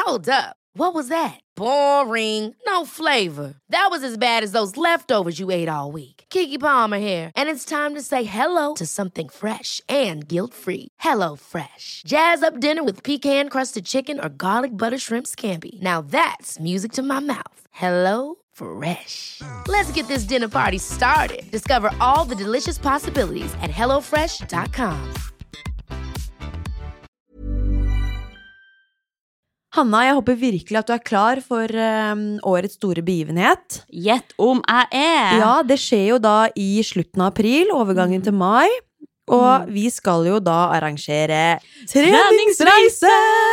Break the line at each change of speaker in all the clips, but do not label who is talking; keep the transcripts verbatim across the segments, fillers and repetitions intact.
Hold up. What was that? Boring. No flavor. That was as bad as those leftovers you ate all week. Keke Palmer here, and it's time to say hello to something fresh and guilt-free. Hello Fresh. Jazz up dinner with pecan-crusted chicken or garlic butter shrimp scampi. Now that's music to my mouth. Hello Fresh. Let's get this dinner party started. Discover all the delicious possibilities at hello fresh dot com.
Hanna, jeg håper virkelig at du er klar for um, årets store begivenhet.
Gjett om jeg er.
Ja, det skjer jo da i slutten av april, overgangen til mai. Og vi skal jo da arrangere treningsreise!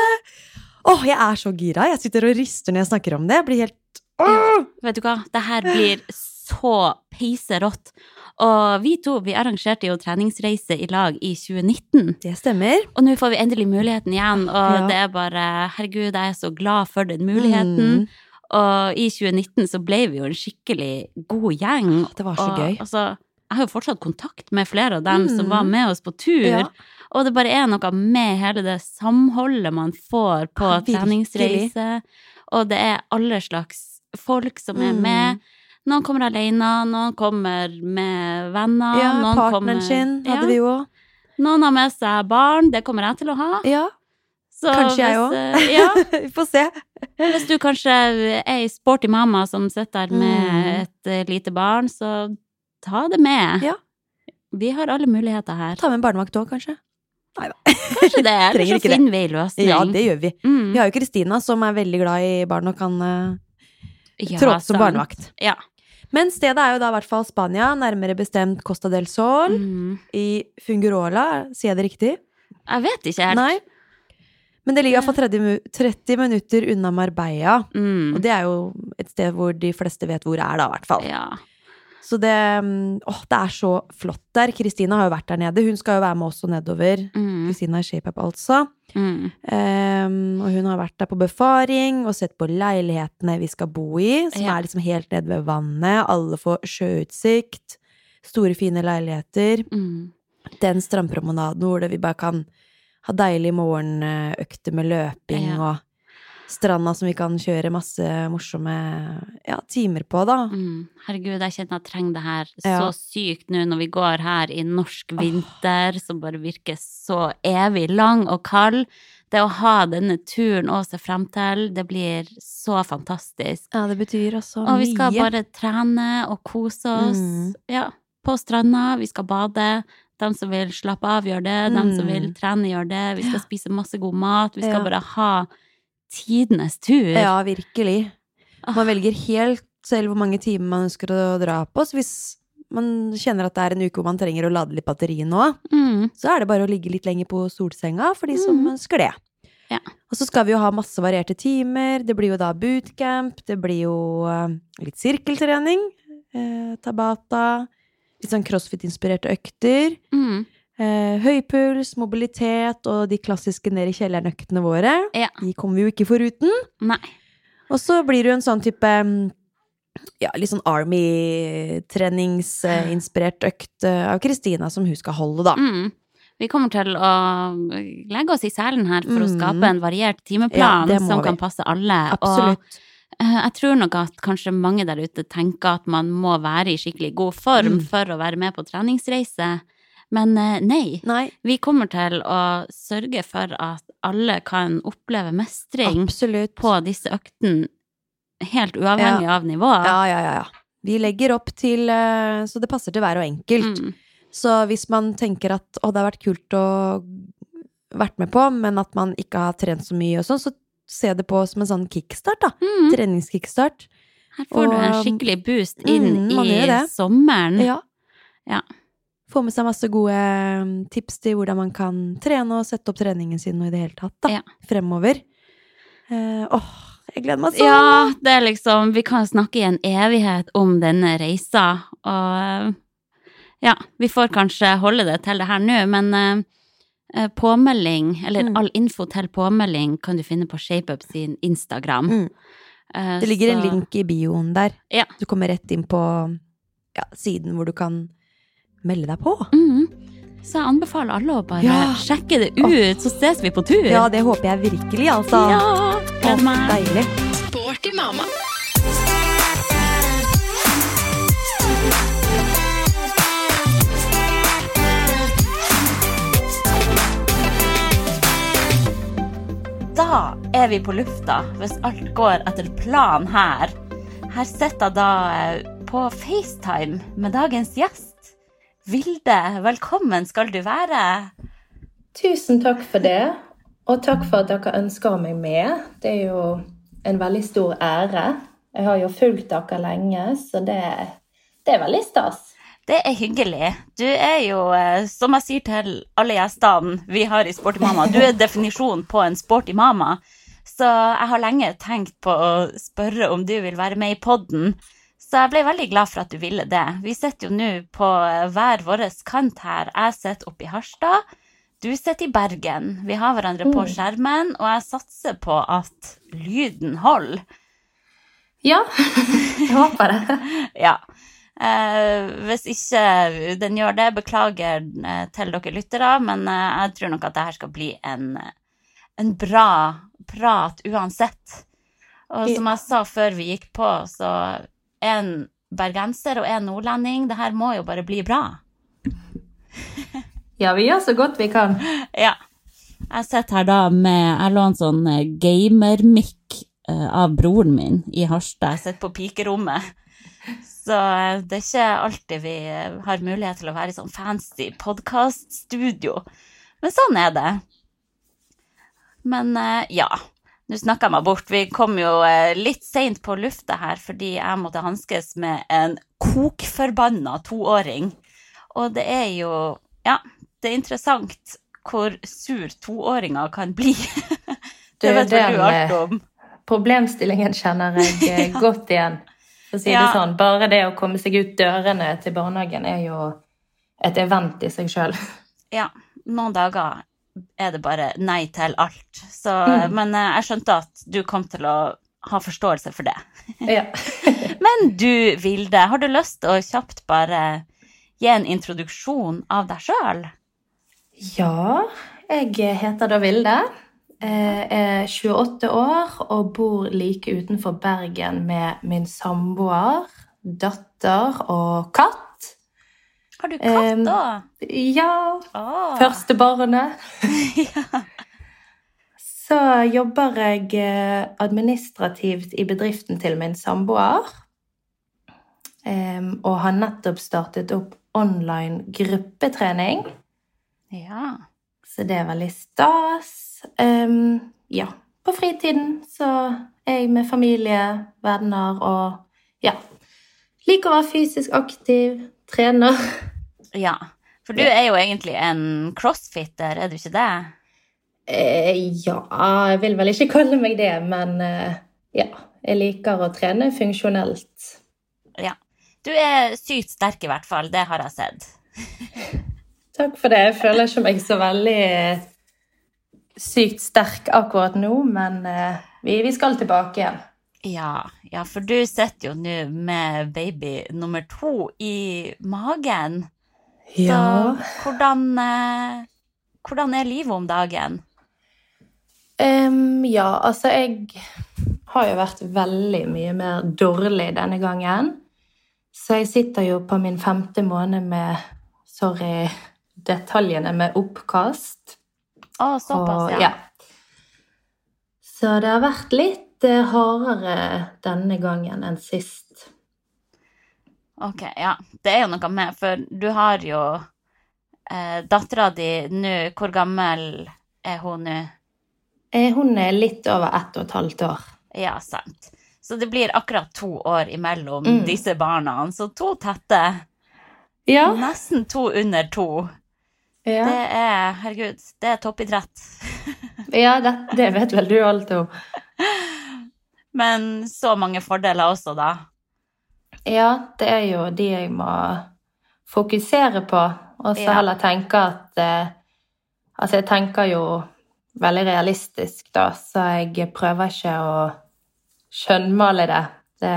Åh, jeg er så gira. Jeg sitter og rister når jeg snakker om det. Jeg blir helt...
Ja, vet du hva? Det her blir så peiserått. Og vi to, vi arrangerte jo treningsreise i lag i tjue nitten.
Det stemmer.
Og nå får vi endelig muligheten igjen, og ja. Det er bare, herregud, jeg er så glad for den muligheten. Mm. Og i tjue nitten så ble vi jo en skikkelig god gjeng.
Det var så
og,
gøy.
Altså, jeg har jo fortsatt kontakt med flere av dem mm. som var med oss på tur. Ja. Og det bare er noe med hele det samholdet man får på ja, treningsreise. Og det er alle slags folk som er mm. med. Noen kommer alene, noen kommer med venner.
Ja,
noen
partneren
kommer,
sin hadde ja. Vi jo.
Noen har med seg barn, det kommer jeg til å ha.
Ja, så kanskje jeg også. Ja. Vi får se.
Hvis du kanskje er i sporty mamma som sitter med mm. et lite barn, så ta det med.
Ja.
Vi har alle muligheter her.
Ta med en barnevakt også, kanskje.
Neida. Kanskje det, eller så finner vi løsning.
Ja, det gjør vi.
Mm.
Vi har jo Kristina som er veldig glad i barn og kan uh,
ja,
tråde som barnevakt.
Ja.
Men stedet er jo da i hvert fall Spania, nærmere bestemt Costa del Sol, mm. i Fungirola, sier jeg det riktig?
Jeg vet ikke helt.
Nei, men det ligger i hvert fall tretti minutter unna Marbella, mm. og det er jo et sted hvor de fleste vet hvor er da, i hvert fall.
Ja.
Så det, åh, det er så flott der. Kristina har jo vært der nede. Hun skal jo være med oss og nedover. Mm. Kristina er shape-up altså. Mm. Um, og hun har vært der på befaring og sett på leilighetene vi skal bo i, som ja. Er liksom helt nede ved vannet. Alle får sjøutsikt. Store, fine leiligheter. Mm. Den strandpromenaden hvor vi bare kan ha deilig morgenøkter med løping ja. Og stranda som vi kan kjøre masse morsomme ja, timer på, da.
Mm. Herregud, jeg kjenner at jeg trenger det her så ja. Sykt nå når vi går her i norsk vinter, oh. som bare virker så evig lang og kald. Det å ha denne turen å se frem til, det blir så fantastisk.
Ja, det betyr også mye.
Og vi skal bare trene og kose oss. Mm. Ja, på stranda, vi skal bade. De som vil slappe av, gjør det. Mm. De som vil trene, gjør det. Vi skal ja. Spise masse god mat. Vi skal ja. Bare ha tidenes tur.
Ja, virkelig. Man velger helt selv hvor mange timer man ønsker å dra på, så hvis man kjenner at det er en uke hvor man trenger å lade litt batteri nå, mm. så er det bare å ligge litt lenger på solsenga for de som mm. ønsker det.
Ja.
Og så skal vi jo ha masse varierte timer, det blir jo da bootcamp, det blir jo uh, litt sirkeltrening, uh, tabata, litt sånn crossfit-inspirerte økter, mm. Uh, høypuls, mobilitet og de klassiske ned i kjellernøktene våre.
Ja.
De kommer vi jo ikke foruten.
Nei.
Og så blir det jo en sånn type ja, litt sånn army-treningsinspirert økt av Kristina som hun skal holde da.
Mm. Vi kommer til å legge oss i selen her for mm. å skape en variert timeplan ja, som vi. Kan passe alle.
Absolutt.
Og uh, jeg tror nok at kanskje mange der ute tenker at man må være i skikkelig god form mm. for å være med på treningsreise. Men nei,
nei,
vi kommer til å sørge for at alle kan oppleve mestring
Absolutt.
På disse øktene, helt uavhengig
ja.
Av nivå.
Ja, ja, ja, ja. Vi legger opp til, så det passer til hver og enkelt. Mm. Så hvis man tenker at å, det har vært kult å vært med på, men at man ikke har trent så mye og sånn, så se det på som en sånn kickstart da. Mm. Treningskickstart.
Her får og, du en skikkelig boost inn mm, i sommeren.
Ja.
Ja.
Få med seg masse gode tips til hvordan man kan trene og sette opp treningen sin og i det hele tatt da,
ja.
Fremover. Eh, åh, jeg gleder meg så!
Ja, det er liksom, vi kan snakke i en evighet om denne reisa, og ja, vi får kanskje holde det til det her nå, men eh, påmelding, eller mm. all info til påmelding kan du finne på ShapeUp sin Instagram. Mm. Eh,
det ligger
så,
en link i bioen der.
Ja.
Du kommer rett inn på ja, siden hvor du kan melde deg på.
Mm. Så jeg anbefaler alle å bare ja. Sjekke det ut, oh. Så ses vi på tur.
Ja, det håper jeg virkelig, altså.
Ja. Gleder meg.
Deilig.
Sporty mamma.
Da er vi på lufta, hvis alt går etter plan her. Her sitter jeg da på FaceTime med dagens gjest. Vilde, velkommen skal du være.
Tusen takk for det, og takk for at dere ønsker meg med. Det er jo en veldig stor ære. Jeg har jo fulgt dere lenge, så det, det er veldig stas.
Det er hyggelig. Du er jo, som jeg sier til alle gjestene vi har i Sporty Mamma, du er definisjonen på en sporty mamma. Så jeg har lenge tenkt på å spørre om du vil være med i podden. Så jeg ble veldig glad for at du ville det. Vi sitter jo nå på hver våres kant her. Jeg sitter oppe i Harstad. Du sitter i Bergen. Vi har hverandre på skjermen, og jeg satser på at lyden holder.
Ja, jeg håper det.
Ja. Eh, hvis ikke den gjør det, beklager eh, til dere lyttere, men eh, jeg tror nok at dette skal bli en, en bra prat uansett. Og som jeg sa før vi gikk på, så en bergenser og en nordlending, det her må jo bare bli bra.
Ja, vi gjør så godt vi kan.
Ja. Jeg sitter her da med, jeg lå en sånn gamer-mic eh, av broren min i Harstad. Jeg sitter på pikerommet. Så det er ikke alltid vi har mulighet til å være i sånn fancy podcaststudio. Men sånn er det. Men ja, nå snakker jeg meg bort. Vi kom jo litt sent på lufta her, fordi jeg måtte hanskes med en kokforbannet toåring. Og det er jo, ja, det er interessant hvor sur toåringer kan bli. Det vet vel du alt om.
Problemstillingen kjenner jeg godt igjen. For å si det sånn, bare det å komme seg ut dørene til barnehagen er jo et event i seg selv.
Ja, noen dager er det bare nei til alt. Så, mm. Men jeg skjønte at du kom til å ha forståelse for det.
Ja.
Men du, Vilde, har du lyst til å kjapt bare gi en introduksjon av deg selv?
Ja, jeg heter da Vilde. Jeg er tjueåtte år og bor like utenfor Bergen med min samboer, datter og katt.
Har du katt da?
Eh, ja, oh. Første barnet.
Ja.
Så jobber jeg administrativt i bedriften til min samboer, og har nettopp startet opp online gruppetrening.
Ja.
Så det er veldig stas. Um, ja, på fritiden så er jeg med familie, venner og ja, liker å være fysisk aktiv, trener.
Ja, for du er jo egentlig en crossfitter, er du ikke det?
Eh, ja, jeg vil vel ikke kalle meg det, men eh, ja, jeg liker å trene funksjonelt.
Ja, du er sykt sterk i hvert fall, det har jeg sett.
Takk for det, jeg føler ikke meg så veldig sykt sterk akkurat nå, men uh, vi, vi skal tilbake igjen.
Ja, ja, for du sitter jo nå med baby nummer to i magen.
Ja.
Så hvordan, uh, hvordan er livet om dagen?
Um, ja, altså jeg har jo vært veldig mye mer dårlig denne gangen. Så jeg sitter jo på min femte måned med, sorry, detaljene med oppkast.
Å, såpass,
og,
ja.
ja. Så det har vært litt eh, hardere denne gangen enn sist.
Ok, ja. Det er jo noe med, for du har jo eh, datteren din nå, hvor gammel er hun nå?
Eh, hun er litt over ett og et halvt år.
Ja, sant. Så det blir akkurat to år imellom mm. disse barna, så to tette.
Ja.
Nesten to under to.
Ja.
Det er, herregud, det er toppidrett.
Ja, det, det vet vel du alt om.
Men så mange fordeler også, da.
Ja, det er jo de jeg må fokusere på, og så
ja.
heller tenke at eh, altså jeg tenker jo veldig realistisk da, så jeg prøver ikke å skjønnmale det. Det,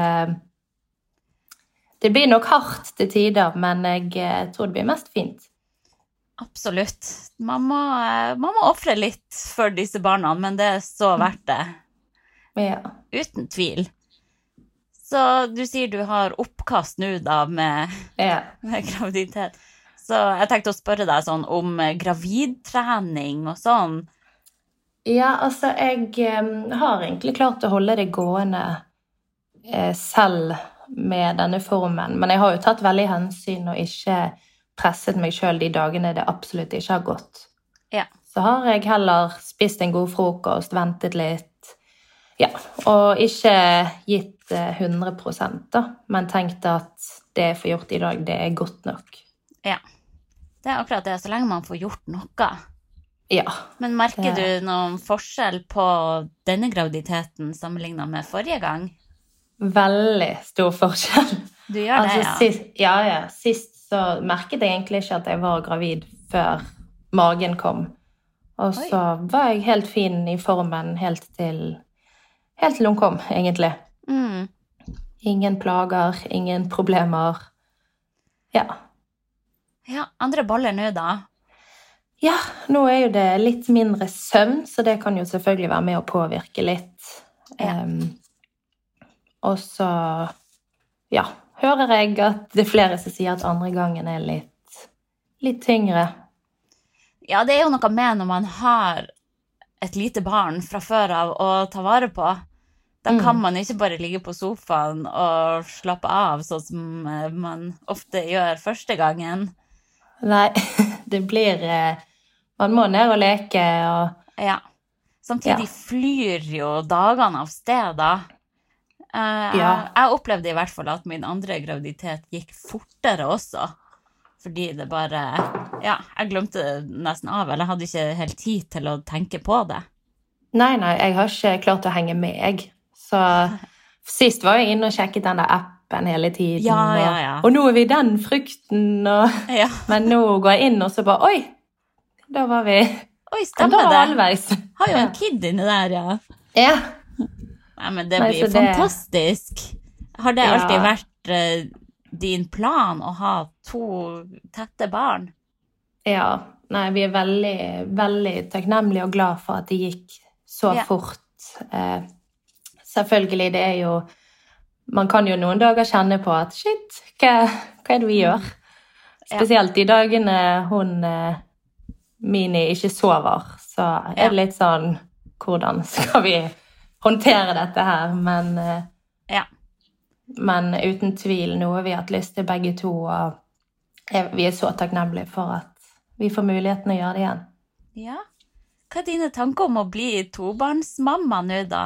det blir nok hardt til tider, men jeg tror det blir mest fint.
Absolutt. Man må, man må offre litt for disse barna, men det er så verdt det.
Ja.
Uten tvil. Så du sier du har oppkast nå da med,
Ja.
med graviditet. Så jeg tenkte å spørre deg sånn om gravidtrening og sånn.
Ja, altså, jeg eh, har egentlig klart å holde det gående eh, selv med denne formen. Men jeg har jo tatt veldig hensyn og ikke presset meg selv de dagene det absolutt ikke har gått.
Ja.
Så har jeg heller spist en god frokost, ventet litt, ja, og ikke gitt hundre prosent da, men tenkt at det jeg får gjort i dag, det er godt nok.
Ja, det er akkurat det, så lenge man får gjort noe.
Ja.
Men merker
det...
du noen forskjell på denne graviditeten sammenlignet med forrige gang?
Veldig stor forskjell.
Du gjør det,
altså,
ja?
Sist, ja, ja. Sist så merket jeg egentlig ikke at jeg var gravid før magen kom. Og så Oi. Var jeg helt fin i formen helt til, helt til hun kom, egentlig.
Mm.
Ingen plager, ingen problemer. Ja.
Ja, andre baller nå da?
Ja, nå er jo det litt mindre søvn, så det kan jo selvfølgelig være med å påvirke litt.
Ja.
Um, og så, ja, hører jeg at det er flere som sier at andre gangen er litt, litt tyngre.
Ja, det er jo noe med når man har et lite barn fra før av å ta vare på. Da mm. kan man ikke bare ligge på sofaen og slappe av, sånn som man ofte gjør første gangen.
Nei, det blir... Man må ned og leke og...
Ja. Samtidig ja. Flyr jo dagene av sted da. Uh, ja. jeg, jeg opplevde i hvert fall at min andre graviditet gikk fortere også. Fordi det bare... Ja, jeg glemte det nesten av, eller jeg hadde ikke helt tid til å tenke på det.
Nei, nei, jeg har ikke klart å henge med. Så sist var jeg inne og sjekket den der appen hele tiden.
Ja, ja, ja.
Og, og nå er vi den frukten, og...
Ja.
Men nå går jeg inn og så bare, oi, da var vi...
Oi, stemmer det.
Halvveis.
Har jo en kid inne der, ja.
Ja.
Nei, men det blir nei, fantastisk. Det... Har det alltid ja. vært uh, din plan å ha to tette barn?
Ja, nei, vi er veldig, veldig takknemlige og glad for at det gikk så ja. Fort. Eh, selvfølgelig, det er jo, man kan jo noen dager kjenne på at, shit, hva, hva er det vi gjør? Spesielt de dagene hun, eh, Mini, ikke sover, så er det litt sånn, hvordan skal vi håndtere dette her? Men, eh,
ja.
men uten tvil, noe vi har hatt lyst til begge to, og vi er så takknemlige for at vi får muligheten å gjøre det igjen.
Ja. Hva er dine tanker om å bli tobarnsmamma nå da?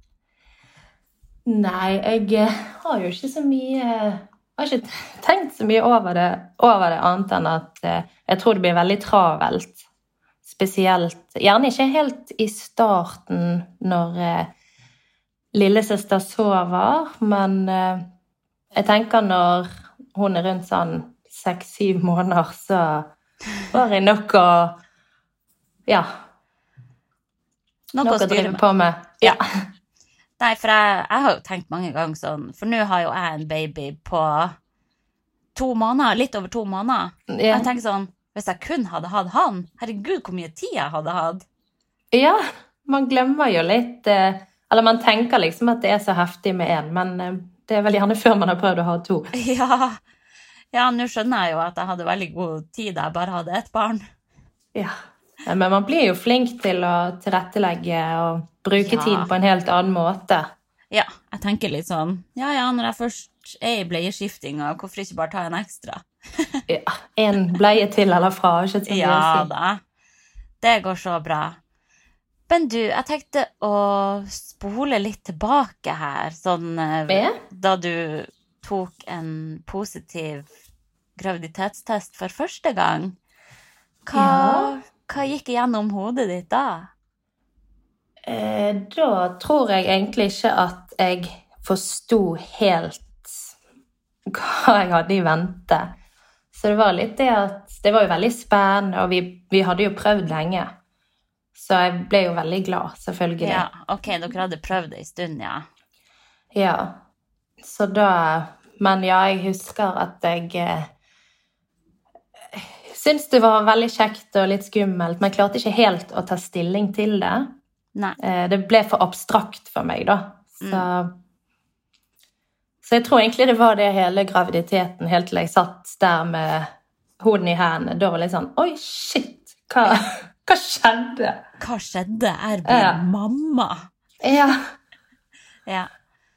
Nei, jeg har jo ikke så mye... Jeg har ikke tenkt så mye over det, over det annet enn at jeg tror det blir veldig travelt. Spesielt, gjerne ikke helt i starten når lillesøster sover, men jeg tenker når hun er rundt sånn seks-syv måneder, så... var det nok å ja
noe, noe å drive
på med ja.
Nei, for jeg, jeg har jo tenkt mange ganger sånn, for nå har jo jeg en baby på to måneder, litt over to måneder ja. Jeg tenker sånn, hvis jeg kun hadde hatt han, herregud hvor mye tid jeg hadde hatt
ja, man glemmer jo litt eller man tenker liksom at det er så heftig med en, men det er vel gjerne før man har prøvd å ha to
ja Ja, nå skjønner jeg jo at jeg hadde veldig god tid da jeg bare hadde ett barn.
Ja, men man blir jo flink til å tilrettelegge og bruke ja. Tid på en helt annen måte.
Ja, jeg tenker litt sånn, ja, ja, når jeg først er i bleieskiftinga, hvorfor ikke bare ta en ekstra?
Ja, en bleie til eller fra, ikke til
ja, da. Det går så bra. Men du, jeg tenkte å spole litt tilbake her, sånn
ja.
Da du tok en positiv graviditetstest for første gang. Hva, ja. Hva gikk igjennom hodet ditt da?
Eh, da tror jeg egentlig ikke at jeg forstod helt hva jeg hadde i vente. Så det var litt det at det var jo veldig spennende, og vi, vi hadde jo prøvd lenge. Så jeg ble jo veldig glad, selvfølgelig.
Ja, ok, dere hadde prøvd det i stund, ja.
Ja, så da... Men ja, jeg husker at jeg eh, syntes det var veldig kjekt og litt skummelt, men jeg klarte ikke helt å ta stilling til det.
Nei.
Eh, det ble for abstrakt for meg, da. Så, mm. så jeg tror egentlig det var det hele graviditeten, helt til jeg satt der med hoden i hendene. Da var det litt sånn, oi, shit, hva, hva skjedde?
Hva skjedde? Er det ja. mamma?
Ja.
Ja.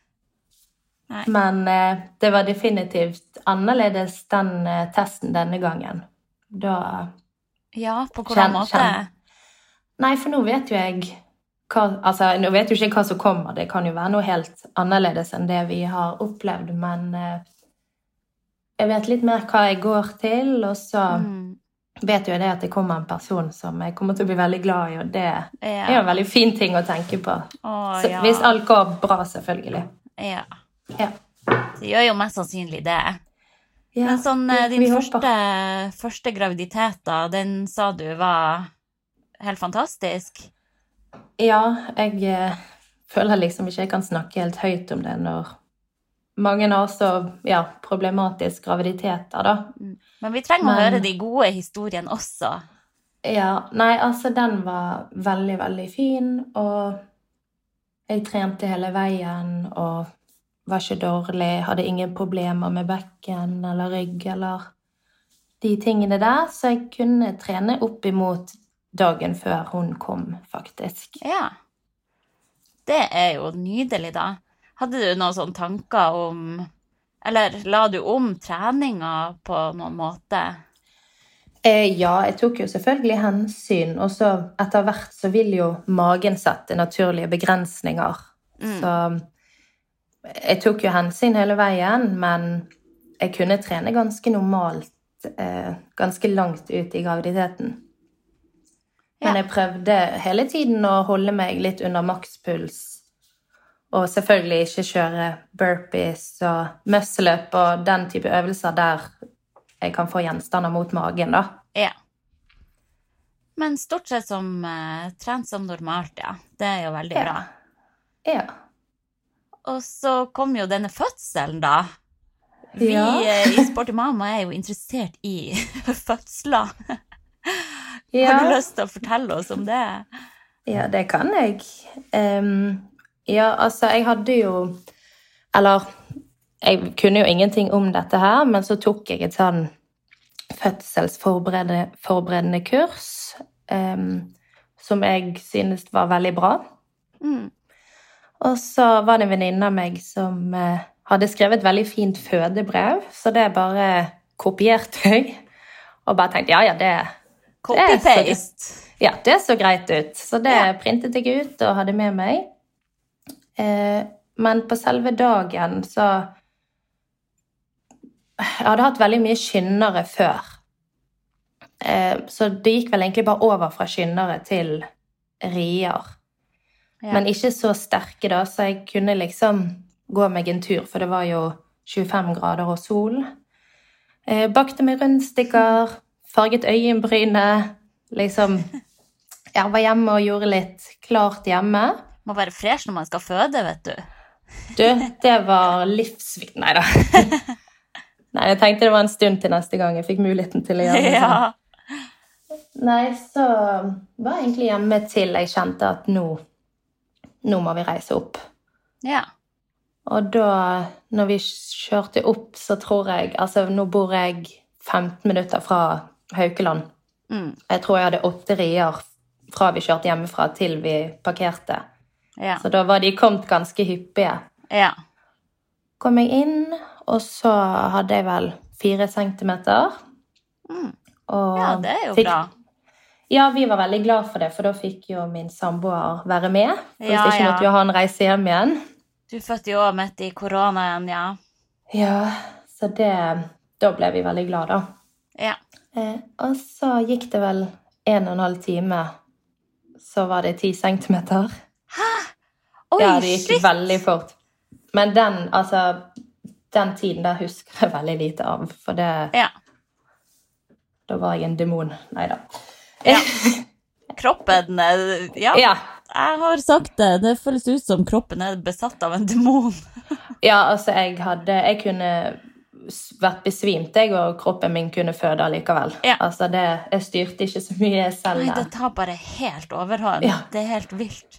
Nei.
Men eh, det var definitivt annerledes den eh, testen denne gangen. Da...
Ja, på hvordan måte? Kjenn.
Nei, for nå vet jo jeg hva, altså, nå vet jo ikke hva som kommer. Det kan jo være noe helt annerledes enn det vi har opplevd, men eh, jeg vet litt mer hva jeg går til, og så mm. vet jo jeg det at det kommer en person som jeg kommer til å bli veldig glad i, og det ja. er jo en veldig fin ting å tenke på.
Åh,
så,
ja.
Hvis alt går bra, selvfølgelig.
Ja.
Ja.
Det gjør jo mest sannsynlig det.
Ja,
men sånn, din første,
håper.
første graviditet da, den sa du var helt fantastisk?
Ja, jeg eh, føler liksom ikke jeg kan snakke helt høyt om det når mange har så ja, problematisk graviditeter da.
Men vi trenger men, å høre de gode historiene også.
Ja, nei, altså den var veldig, veldig fin, og jeg trente hele veien, og var ikke dårlig, hadde ingen problemer med bekken eller rygg eller de tingene der, så jeg kunne trene opp imot dagen før hun kom, faktisk.
Ja, det er jo nydelig da. Hadde du noen sånne tanker om, eller la du om treninga på noen måte?
Eh, ja, jeg tok jo selvfølgelig hensyn, og så etter hvert så vil jo magen sette naturlige begrensninger, mm. så jeg tok jo hensyn hele veien, men jeg kunne trene ganske normalt, eh, ganske langt ut i graviditeten. Men ja. Jeg prøvde hele tiden å holde meg litt under makspuls, og selvfølgelig ikke kjøre burpees og muscle-up og den type øvelser der jeg kan få gjenstander mot magen, da.
Ja. Men stort sett som eh, trent som normalt, ja. Det er jo veldig
ja.
bra.
Ja.
Og så kom jo denne fødselen da. Vi
ja.
i Sporty Mama er jo interessert i fødsler.
Ja.
Har du lyst til å fortelle oss om det?
Ja, det kan jeg. Um, ja, altså, jeg hadde jo... Eller, jeg kunne jo ingenting om dette her, men så tok jeg et sånn fødselsforberedende forberedende kurs, um, som jeg synes var veldig bra.
Mm.
Og så var det en venninne av meg som eh, hadde skrevet veldig fint fødebrev, så det bare kopierte jeg, og bare tenkte, ja, ja, det,
Copy-paste.
Ja, det så greit ut. Så det
ja.
printet jeg ut og hadde med meg. Eh, men på selve dagen så... Jeg hadde hatt veldig mye skyndere før. Eh, så det gikk vel egentlig bare over fra skyndere til rier. Ja. Men ikke så sterke da, så jeg kunne liksom gå meg en tur, for det var jo tjuefem grader og sol. Eh, bakte med rundstikker, farget øyenbryne, liksom, jeg var hjemme og gjorde litt klart hjemme.
Må være fresh når man skal føde, vet du.
Du, det var livsvikt, nei da. Nei, jeg tenkte det var en stund til neste gang jeg fikk muligheten til å gjøre det sånn.
Ja.
Nei, så var jeg egentlig hjemme til jeg kjente at nå nå må vi reise opp.
Ja.
Og da, når vi kjørte opp, så tror jeg, altså nå bor jeg femten minutter fra Haukeland.
Mm.
Jeg tror jeg hadde åtte rier fra vi kjørte hjemmefra til vi parkerte.
Ja.
Så da var de kommet ganske hyppige.
Ja.
Kom jeg inn, og så hadde jeg vel fire centimeter.
Mm.
Og
ja, det er jo
fikk,
bra.
Ja, vi var veldig glad for det, for da fikk jo min samboer være med. For
ja,
hvis ikke
ja.
måtte jo han reise hjem igjen.
Du fødte jo midt i koronaen, ja.
Ja, så det, da ble vi veldig glade da.
Ja.
Eh, og så gikk det vel en og en halv time, så var det ti centimeter.
Hæ? Oi,
ja, det gikk
shit.
Veldig fort. Men den, altså, den tiden der husker jeg veldig lite av, for det...
Ja.
Da var jeg en demon. Neida.
Ja. Kroppen, ja.
Ja.
Jeg har sagt det. Det føles ut som kroppen er besatt av en demon.
Ja, altså, jeg hadde... Jeg kunne vært besvimt, jeg, og kroppen min kunne føde likevel.
Ja.
Altså, det, jeg styrte ikke så mye selv.
Nei, det tar bare helt overhånd.
Ja.
Det er helt vilt.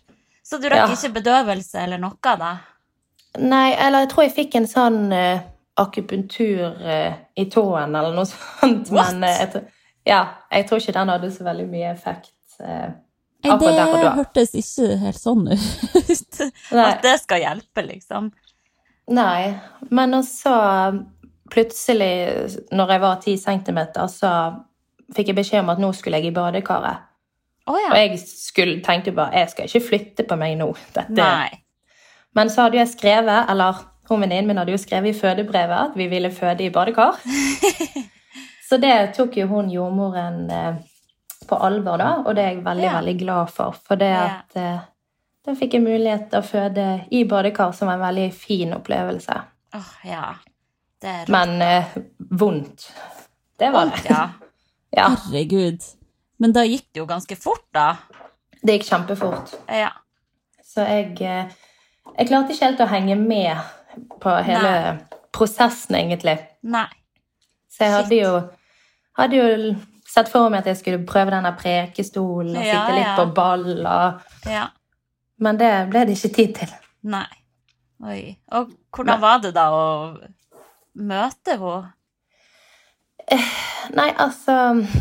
Så du rakk
Ja.
ikke bedøvelse eller noe da?
Nei, eller jeg tror jeg fikk en sånn uh, akupunktur uh, i tåen eller noe sånt.
What?
Men uh, jeg, tr- ja, jeg tror ikke den hadde så veldig mye effekt uh,
Nei,
akkurat der og
det
da.
hørtes ikke helt sånn ut.
Nei.
At det skal hjelpe, liksom.
Nei, men også plutselig, når jeg var ti centimeter, så fikk jeg beskjed om at nå skulle jeg i badekaret.
Å ja.
Og jeg skulle, tenkte bare, jeg skal ikke flytte på meg nå. Dette.
Nei.
Men så hadde jeg skrevet, eller hun venninnen min hadde jo skrevet i fødebrevet at vi ville føde i badekar. Så det tok jo hun jordmoren eh, på alvor da, og det er jeg veldig,
Ja.
veldig glad for. For det
Ja.
at eh, da fikk jeg mulighet til å føde i badekar som var en veldig fin opplevelse.
Åh, ja. Det er rått.
Men eh, vondt. Det var det.
Ja.
Ja,
Herregud. Men da gikk det jo ganske fort, da.
det gikk kjempefort.
Ja.
Så jeg, eh, jeg klarte ikke helt å henge med på hele
Nei.
prosessen, egentlig.
Nei.
Så jeg hadde jo, hadde jo sett for meg at jeg skulle prøve denne prekestolen og
Ja,
sitte litt
ja.
på ball, og,
Ja.
men det ble det ikke tid til.
Nei. Oi. Og hvordan var det da å møte henne?
Nei, altså,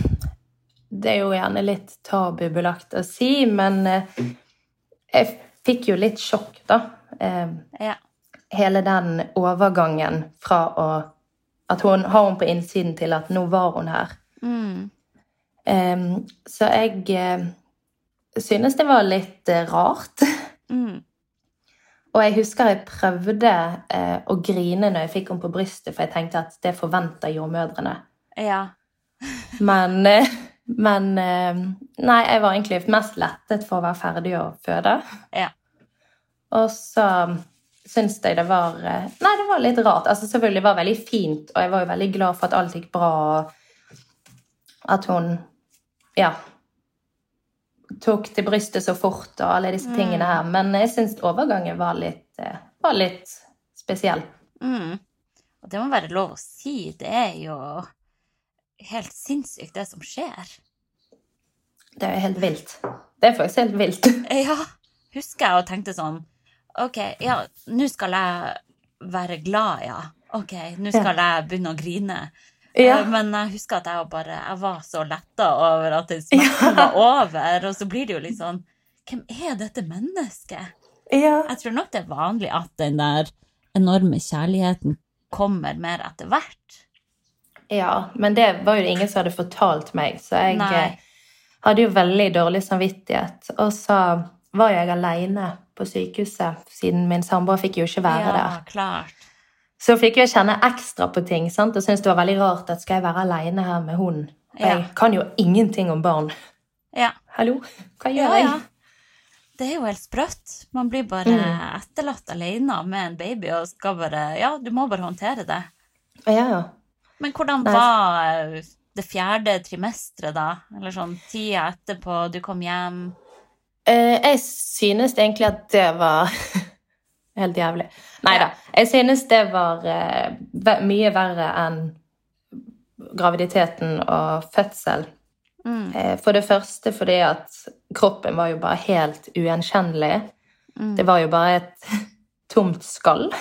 det er jo gjerne litt tabubelagt å si, men eh, jeg fikk jo litt sjokk da. Eh,
Ja.
hele den overgangen fra å, at hun har hun på innsiden til at nå var hun her.
Mm.
Eh, så jeg eh, synes det var litt eh, rart.
Mm.
Og jeg husker jeg prøvde eh, å grine når jeg fikk henne på brystet, for jeg tenkte at det forventer jordmødrene.
Ja.
Men, eh, men eh, nei, jeg var egentlig mest lettet for å være ferdig å føde.
Ja.
Og så synes jeg det var eh, Nei, det var litt rart. Altså selvfølgelig var det veldig fint, og jeg var jo veldig glad for at alt gikk bra, og at hun ja tok til brystet så fort og alle disse tingene her. Men jeg synes overgangen var litt, eh, var litt spesiell.
Mm. Og det må være lov å si. Det er jo helt sinnssykt det som skjer.
Det er jo helt vilt. Det er faktisk helt vilt.
Ja, husker jeg og tenkte sånn, ok, ja, nå skal jeg være glad, ja. Ok, nå skal jeg begynne å grine.
Ja.
Eh, Men jeg husker at jeg var bare, jeg var så lettet over at den smerten var over, og så blir det jo litt sånn, hvem er dette mennesket?
Ja.
Jeg tror nok det er vanlig at den der enorme kjærligheten kommer mer etter hvert.
Ja, men det var jo ingen som hadde fortalt meg, så jeg
Nei.
eh, hadde jo veldig dårlig samvittighet. Og så var jeg alene på sykehuset, siden min samboer fikk jo ikke være
Ja,
der.
klart.
Så fikk jeg kjenne ekstra på ting, sant? Og syntes det var veldig rart at skal jeg være alene her med hun. For
Ja.
jeg kan jo ingenting om barn.
Ja.
Hallo, hva gjør
Ja,
jeg?
ja. Det er jo helt sprøtt. Man blir bare
Mm.
etterlatt alene med en baby, og skal bare, ja, du må bare håndtere det.
Ja,
Men hvordan
Nei.
var eh, det fjerde trimestret da? Eller sånn tida etterpå, du kom hjem?
Eh, jeg synes egentlig at det var helt jævlig. Neida, jeg synes det var eh, ve- mye verre enn graviditeten og fødsel.
Mm.
Eh, for det første fordi at kroppen var jo bare helt ugjenkjennelig.
Mm.
Det var jo bare et tomt skall.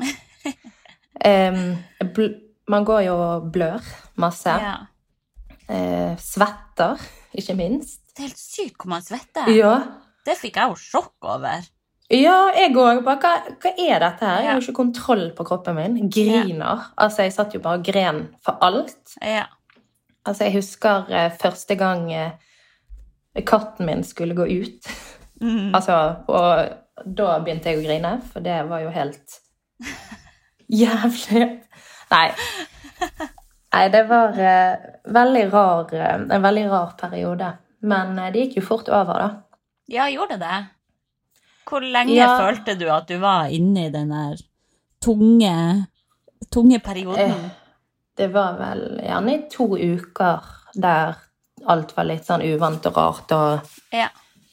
Em, bl- man går jo og blør masse.
Ja.
Eh, svetter, ikke minst.
Det er helt sykt hvor man svetter.
Ja,
Det fikk jeg jo sjokk over.
ja jeg går bare, hva, hva er dette her? Jeg har
Ja.
jo ikke kontroll på kroppen min. Griner. Altså, jeg satt jo bare og gren for alt.
Ja.
Altså, jeg husker eh, første gang eh, katten min skulle gå ut.
Mm.
Altså, og da begynte jeg å grine, for det var jo helt jævlig. Nei. Nei, det var eh, veldig rar, eh, en veldig rar periode. Men eh, det gikk jo fort over, da.
Ja, gjorde det? Hvor lenge
Ja.
følte du at du var inne i den der tunge, tunge perioden?
Eh, Det var vel gjerne i to uker der alt var litt sånn uvant og rart. Og...
Ja.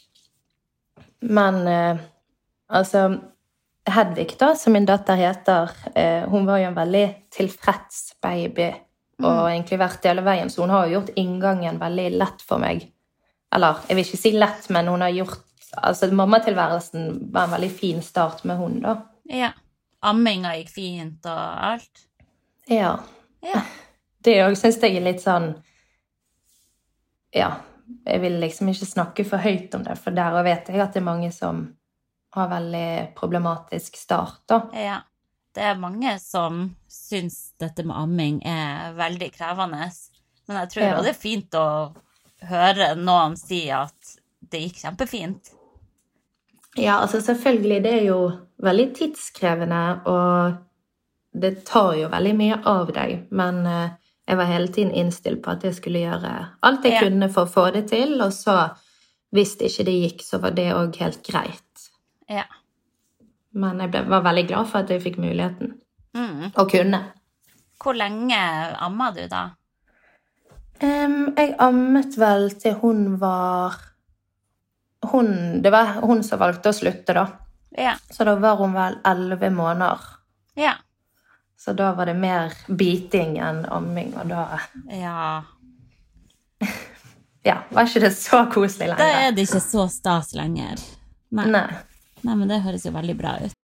Men eh, altså, Hedvig da, som min datter heter, eh, hun var jo en veldig tilfreds baby. Og egentlig vært hele veien, så hun har jo gjort inngangen veldig lett for meg. Eller, jeg vil ikke si lett, men hun har gjort altså mammatilværelsen var en veldig fin start med hun da.
Ja. Amminga gikk fint og alt.
Ja.
Ja.
Det jeg synes jeg er litt sånn, ja, jeg vil liksom ikke snakke for høyt om det, for der vet jeg at det er mange som har veldig problematisk start da.
Ja. Det er mange som syns dette med amming er veldig krevende. Men jeg tror
Ja.
også det er fint å høre noen si at det gikk kjempefint.
Ja, altså selvfølgelig, det er jo veldig tidskrevende, og det tar jo veldig mye av deg, men eh, jeg var hele tiden innstilt på at jeg skulle gjøre alt jeg
Ja.
kunne for å få det til, og så, hvis det ikke det gikk, så var det også helt greit.
Ja.
Men jeg ble, var veldig glad for at jeg fikk muligheten
Mm.
å kunne.
Hvor lenge amma du da?
Em, jeg ammet vel til hun var hun, det var hun som valgte å slutte da.
Ja.
Så da var hun vel elleve måneder.
Ja.
Så da var det mer biting enn amming, og da
Ja.
ja, var ikke det så koselig
Da
lenger.
er det ikke så stas lenger. Nei.
Nei.
Nei, men det høres jo veldig bra ut.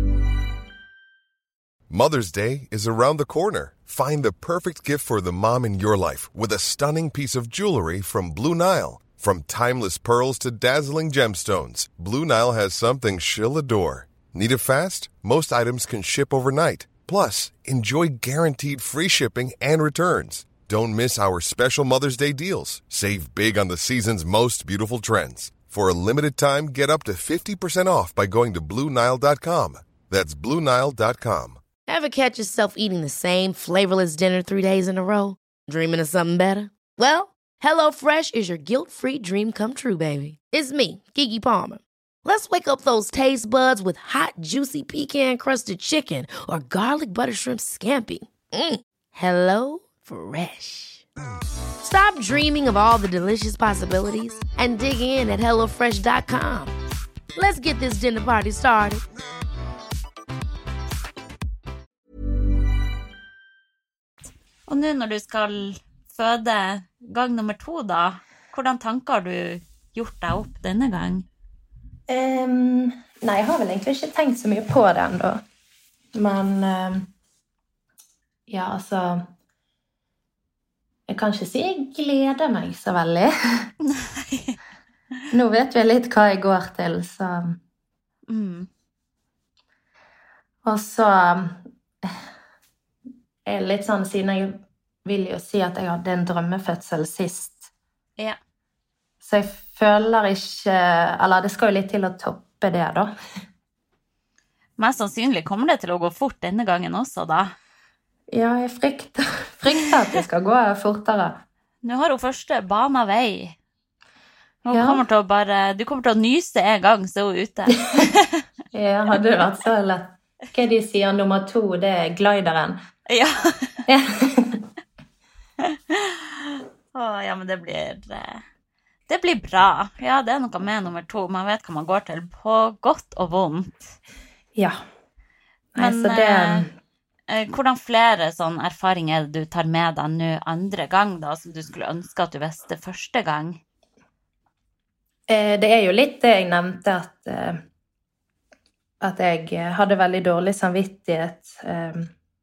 Mother's Day is around the corner. Find the perfect gift for the mom in your life with a stunning piece of jewelry from Blue Nile. From timeless pearls to dazzling gemstones, Blue Nile has something she'll adore. Need it fast? Most items can ship overnight. Plus, enjoy guaranteed free shipping and returns. Don't miss our special Mother's Day deals. Save big on the season's most beautiful trends. For a limited time, get up to fifty percent off by going to Blue Nile dot com. That's Blue Nile dot com.
Ever catch yourself eating the same flavorless dinner three days in a row? Dreaming of something better? Well, HelloFresh is your guilt-free dream come true, baby. It's me, Keke Palmer. Let's wake up those taste buds with hot, juicy pecan-crusted chicken or garlic butter shrimp scampi. Mm. Hello Fresh. Stop dreaming of all the delicious possibilities and dig in at hello fresh dot com. Let's get this dinner party started.
Og nå når du skal føde gang nummer to da, hvordan tanker har du gjort deg opp denne gang?
Em, nei, jeg har vel egentlig ikke tenkt så mye på det enda. Men em, ja, altså jeg kan ikke si jeg gleder meg så veldig. Nå vet vi litt hva jeg går til, så
Mm.
og så er det litt sånn, siden jeg vil jo si at jeg hadde en drømmefødsel sist.
Ja.
Så jeg føler ikke, eller det skal jo litt til å toppe det da.
Mest sannsynlig kommer det til å gå fort denne gangen også da.
Ja, jeg frykter, frykter at det skal gå fortere.
Nå har hun første bana vei. Hun
Ja.
kommer til å bare, du kommer til å nyse en gang, så er hun ute.
Ja, hadde det vært så lett. Hva de sier nummer to, det er glideren.
Ja.
Ja.
Å, ja, men det blir, eh, det blir bra. Ja, det er noe med nummer to. Man vet hva man går til på godt og vondt.
Ja. Nei,
Men
så det,
eh, eh, hvordan flere sånne erfaringer er det du tar med deg nå andre gang da, som du skulle ønske at du visste første gang?
eh, det er jo litt det jeg nevnte, at, eh, at jeg eh, hadde veldig dårlig samvittighet eh,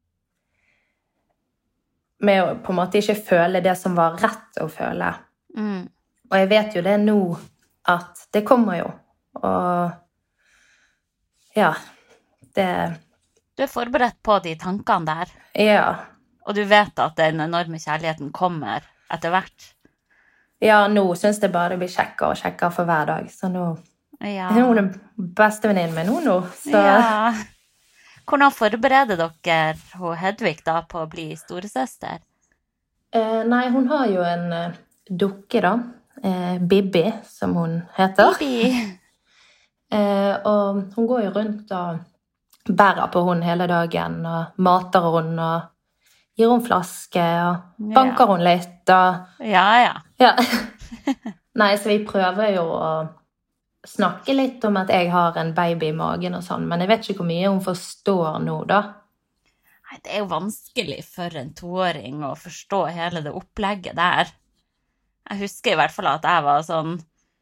med å på en måte ikke føle det som var rett å føle.
Mm.
Og jeg vet jo det nå, at det kommer jo. Og ja, det,
Du er forberedt på de tankene der,
ja.
og du vet at den enorme kjærligheten kommer etter hvert.
Ja, nå synes jeg bare det blir kjekkere og kjekkere for hver dag. Så nå
Ja.
er hun den beste venninnen min nå, nå. Så
Ja. Hvordan forbereder dere hun Hedvig da på å bli storesøster?
eh, nei, hun har jo en eh, dukke da. Eh, Bibi, som hun heter.
Bibi.
Eh, og hun går jo rundt og bærer på hun hele dagen, og mater hun, og gir hun flaske, og banker hun litt, og
Ja, ja.
ja. Nei, så vi prøver jo å snakke litt om at jeg har en baby i magen og sånn, men jeg vet ikke hvor mye hun forstår nå da.
Nei, det er jo vanskelig for en toåring å forstå hele det opplegget der. Jeg husker i hvert fall at jeg var sånn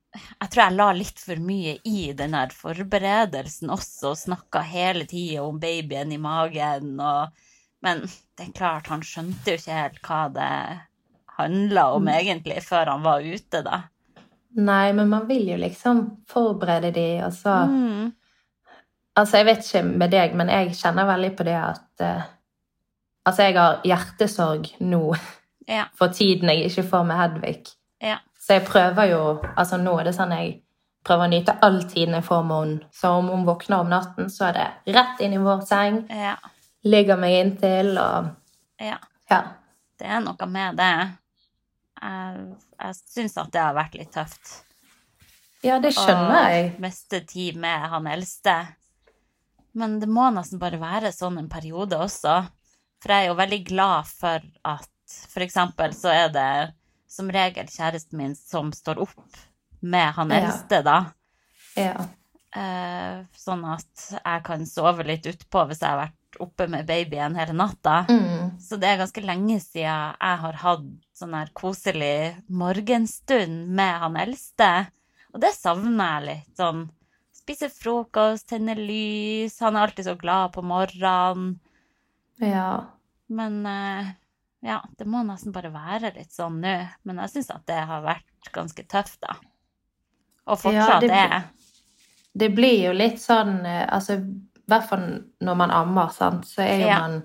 jeg tror jeg la litt for mye i den her forberedelsen også, og snakket hele tiden om babyen i magen, og, men det er klart, han skjønte jo ikke helt hva det handlet om egentlig, før han var ute da.
Nei, men man vil jo liksom forberede de, og så... Mm. Altså, jeg vet ikke med deg, men jeg kjenner veldig på det at uh, altså, jeg har hjertesorg nå ja. For tiden jeg ikke får med Hedvig.
Ja.
Så jeg prøver jo, altså nå er det sånn jeg prøver å nyte all tiden jeg får med henne. Så om hun våkner om natten, så er det rett inn i vår seng,
ja.
Ligger meg inntil, og
ja.
Ja.
Det er noe med det. Jeg, jeg synes at det har vært litt tøft.
Ja, det skjønner jeg.
Og meste tid med han eldste. Men det må nesten bare være sånn en periode også. For jeg er jo veldig glad for at, for eksempel, så er det som regel kjæresten min som står opp med han eldste, da.
Ja.
Eh, sånn at jeg kan sove litt utpå hvis jeg har vært oppe med babyen hele natta.
Mm.
Så det er ganske lenge siden jeg har hatt sånn her koselig morgenstund med han eldste. Og det savner jeg litt, sånn spise frokost, tenne lys, han er alltid så glad på morgenen.
Ja.
Men eh, ja, det må nesten bare være litt sånn nå. Men jeg synes at det har vært ganske tøft da. Og fortsatt ja, det, det.
Det blir jo litt sånn, altså, i hvert fall når man ammer, sant, så er jo ja. Man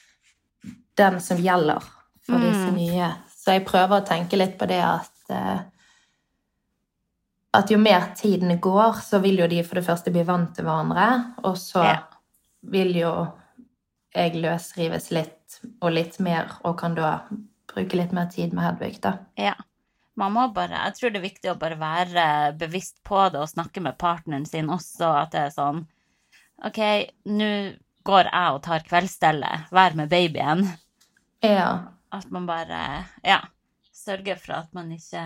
den som gjelder for mm. disse nye. Så jeg prøver å tenke litt på det at eh, at jo mer tiden går, så vil jo de for det første bli vant til hverandre, og så ja. Vil jo jeg løsrives litt, og litt mer, og kan da bruke litt mer tid med Hedvig, da.
Ja, man må bare, jeg tror det er viktig å bare være bevisst på det, og snakke med partneren sin også, at det er sånn, ok, nå går jeg og tar kveldsstellet, vær med babyen.
Ja.
At man bare, ja, sørger for at man ikke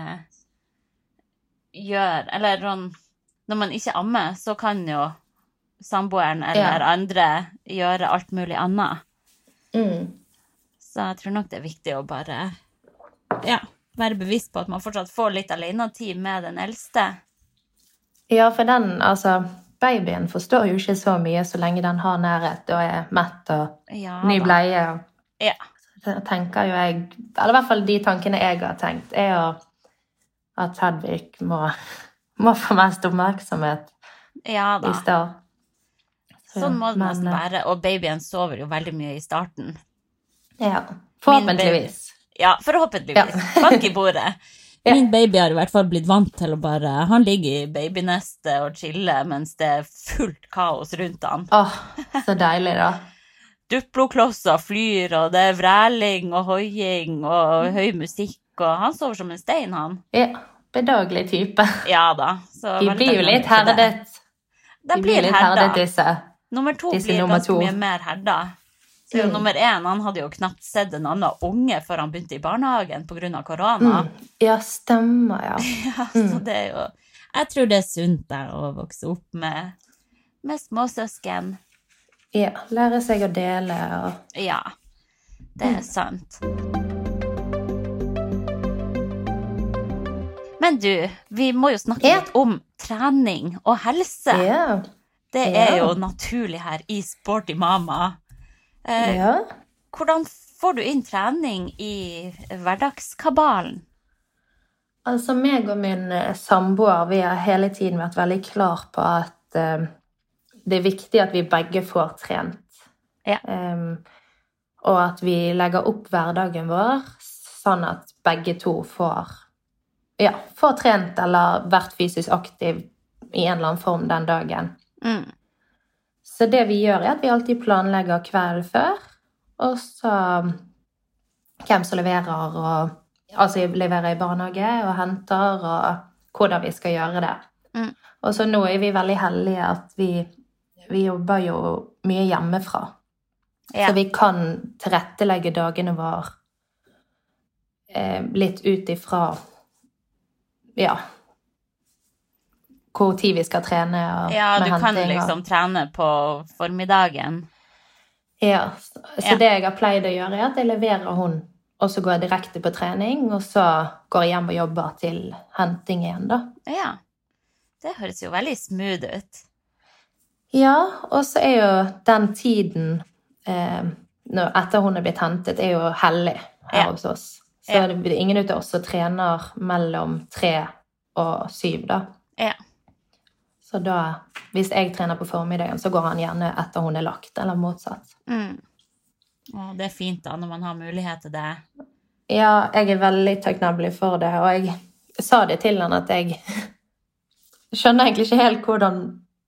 gjør, eller når man ikke ammer, så kan jo samboeren eller ja. Andre gjøre alt mulig annet.
Mm.
Så jeg tror nok det er viktig å bare ja, være bevisst på at man fortsatt får litt alenetid med den eldste.
Ja, for den, altså, babyen forstår jo ikke så mye så lenge den har nærhet og er mett og
ja,
ny bleie.
Ja.
Så tenker jo jeg, eller i hvert fall de tankene jeg har tenkt, er jo at Hedvig må, må få mest oppmerksomhet
ja, da.
I stedet.
Sånn må det Men, nesten være, og babyen sover jo veldig mye I starten.
Ja, forhåpentligvis.
Ja, forhåpentligvis. Ja. Bank I bordet. Ja. Min baby har I hvert fall blitt vant til å bare, han ligger I babynestet og chiller, mens det er fullt kaos rundt han.
Åh, så deilig da.
Duploklosser flyr, og det er vræling og høying og høy musikk, og han sover som en stein, han.
Ja, bedagelig type.
Ja da. Så
de blir jo litt herdet.
De blir litt herdet,
disse.
Nummer to
disse
blir
nummer
ganske
to.
Mye mer herdet. Så mm. nummer en, han hadde jo knapt sett en annen unge før han begynte I barnehagen på grunn av korona.
Mm. Ja, stemmer, ja.
Ja, så det er jo... Jeg tror det er sunt der å vokse opp med, med småsøsken.
Ja, lære seg å dele. Og...
Ja, det er sant. Men du, vi må jo snakke
ja.
Litt om trening og helse.
Ja.
Det er ja. Jo naturlig her I Sporty Mama. Eh,
ja.
Hvordan får du inn trening I hverdagskabalen?
Altså, meg og min samboer, vi har hele tiden vært veldig klar på at uh, det er viktig at vi begge får trent.
Ja.
Um, og at vi legger opp hverdagen vår, sånn at begge to får, ja, får trent eller vært fysisk aktiv I en eller annen form den dagen.
Mm.
Så det vi gjør er at vi alltid planlegger kvelden før, og så hvem som leverer, og, altså leverer I barnehage og henter, og hvordan vi skal gjøre det.
Mm.
Og så nå er vi veldig heldige at vi, vi jobber jo mye hjemmefra. Ja. Så vi kan tilrettelegge dagene våre eh, litt ut ifra, ja, hvor tid vi skal trene og
ja,
med
henting. Ja, du kan liksom
og...
trene på formiddagen.
Ja, så
ja.
Det jeg har pleid å gjøre er at jeg leverer hun, og så går jeg direkte på trening, og så går jeg hjem og jobber til henting igjen da.
Ja, Det høres jo veldig smooth ut.
Ja, og så er jo den tiden eh, når, etter hun er blitt hentet, er jo hellig her
Ja.
hos oss. Så
Ja.
det blir ingen ut av oss som trener mellom tre og syv, da.
Ja.
Så da, hvis jeg trener på formiddagen, så går han gjerne etter hun er lagt, eller motsatt.
Mm. Og det er fint da, når man har mulighet til det.
Ja, jeg er veldig takknemlig for det, og jeg sa det til han at jeg skjønner egentlig ikke helt hvordan,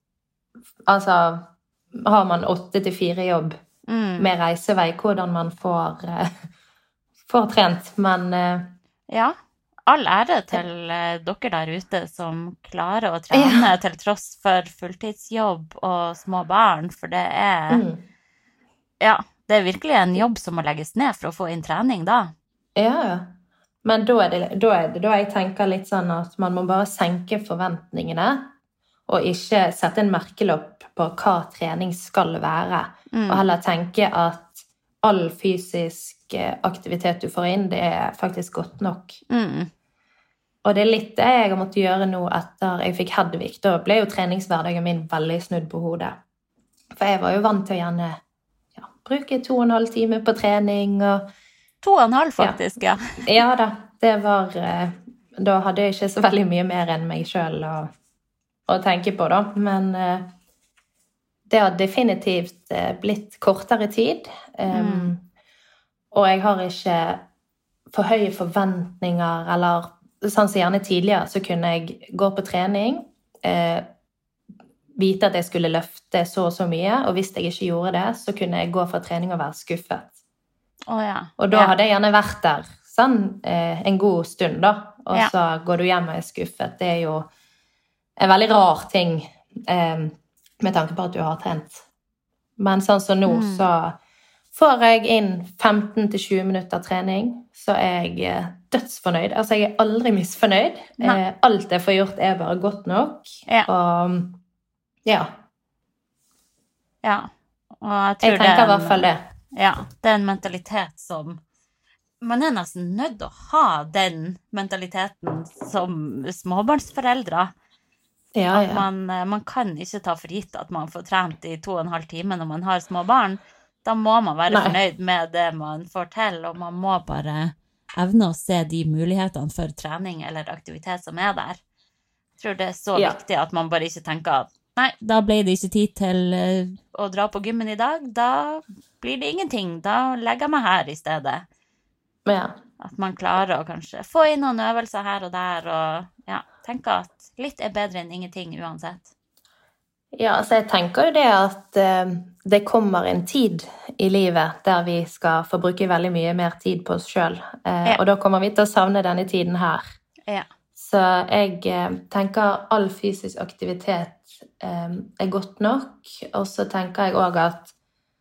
altså, har man åtte til fire jobb
Mm.
med reisevei, hvordan man får, eh, får trent, men eh,
Ja, all ære til eh, dere der ute som klarer å trene til tross for fulltidsjobb og små barn, for det er,
mm,
ja, det er virkelig en jobb som må legges ned for å få inn trening da.
ja, ja. Men da er, det, da er det da jeg tenker litt sånn at man må bare senke forventningene, og ikke sette en merkelopp på hva trening skal være,
Mm.
og heller tenke at all fysisk eh, aktivitet du får inn, det er faktisk godt nok.
Mm.
Og det er litt det jeg har måttet gjøre nå etter jeg fikk Hedvig. Da ble jo treningshverdagen min veldig snudd på hodet. For jeg var jo vant til å gjerne ja, bruke to og en halv time på trening. Og
To og en halv faktisk, ja.
ja da, det var eh, da hadde jeg ikke så veldig mye mer enn meg selv å, å tenke på, da. Men eh, det har definitivt eh, blitt kortere tid. Um,
Mm.
Og jeg har ikke for høye forventninger, eller sånn som gjerne tidligere, så kunne jeg gå på trening, eh, vite at jeg skulle løfte så og så mye, og hvis jeg ikke gjorde det, så kunne jeg gå fra trening og være skuffet.
Å ja.
Og da
ja.
hadde jeg gjerne vært der sånn, eh, en god stund, da. Og
Ja.
så går du hjem og er skuffet. Det er jo en veldig rar ting, eh, med tanke på at du har trent. Men sånn som nå,
Mm.
så får jeg inn femten til tjue minutter trening, så er jeg eh, dødsfornøyd. Altså, jeg er aldri misfornøyd.
Nei.
Eh, alt jeg får gjort er bare godt nok.
Ja.
Og ja,
Ja. Og jeg tror
jeg
det er
tenker i
en-
hvert fall det.
Ja, det er en mentalitet som man er nesten nødt til å ha den mentaliteten som småbarnsforeldre.
Ja,
At
ja.
man, eh, man kan ikke ta for gitt at man får trent i to og en halv time når man har små barn. Da må man være
Nei.
fornøyd med det man får til, og man må bare evne å se de mulighetene for trening eller aktivitet som er der. Jeg tror det er så
Ja.
viktig at man bare ikke tenker at nei, da ble det ikke tid til eh, å dra på gymmen i dag, da blir det ingenting, da legger jeg meg her i stedet.
Ja.
At man klarer å kanskje få inn noen øvelser her og der, og ja, tenke at litt er bedre enn ingenting uansett.
Ja, altså jeg tenker jo det at eh, det kommer en tid i livet der vi skal få bruke veldig mye mer tid på oss selv. Eh,
Ja.
Og da kommer vi til å savne denne tiden her.
Ja.
Så jeg eh, tenker all fysisk aktivitet eh, er godt nok. Og så tenker jeg også at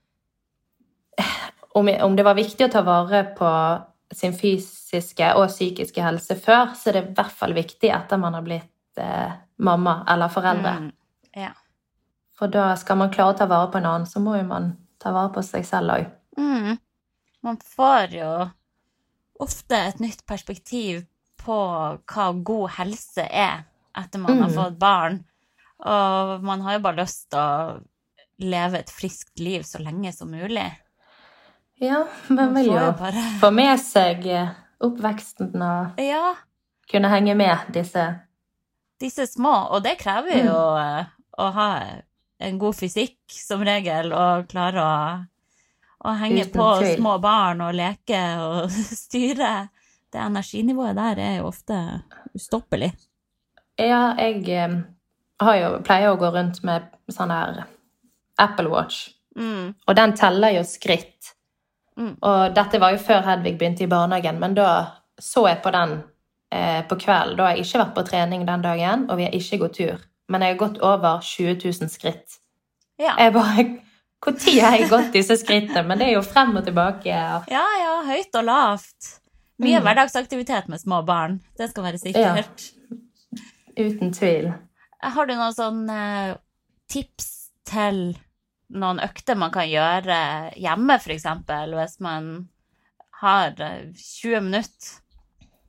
eh, om, om det var viktig å ta vare på sin fysiske og psykiske helse før, så er det i hvert fall viktig etter man har blitt eh, mamma eller foreldre.
Mm. Ja.
For da skal man klare å ta vare på en annen, så må jo man ta vare på seg selv også.
Mm. Man får jo ofte et nytt perspektiv på hva god helse er etter man har
Mm.
fått barn. Og man har jo bare lyst til å leve et friskt liv så lenge som mulig.
Ja, man vil
får
jo
jo bare...
få med seg eh, oppveksten og
Ja,
kunne henge med disse.
disse små, og det krever jo eh, å ha en god fysikk som regel, og klare å, å henge
Uten
på
tvil.
små barn og leke og styre. Det energinivået der er jo ofte ustoppelig.
Ja, jeg eh, har jo, pleier å gå rundt med sånn her Apple Watch,
Mm.
og den teller jo skritt.
Mm.
Og dette var jo før Hedvig begynte i barnehagen, men da så jeg på den eh, på kvelden. Da har jeg ikke vært på trening den dagen, og vi har ikke gått tur. Men jeg har gått over tjue tusen skritt.
Ja.
Jeg bare, hvor tid har jeg gått disse skrittene? Men det er jo frem og tilbake. Og
ja, ja, høyt og lavt. Mye
Mm.
hverdagsaktivitet med små barn, det skal være sikkert.
uten tvil.
Har du noen sånne tips til noen økter man kan gjøre hjemme, for eksempel, hvis man har eh, tjue minutter?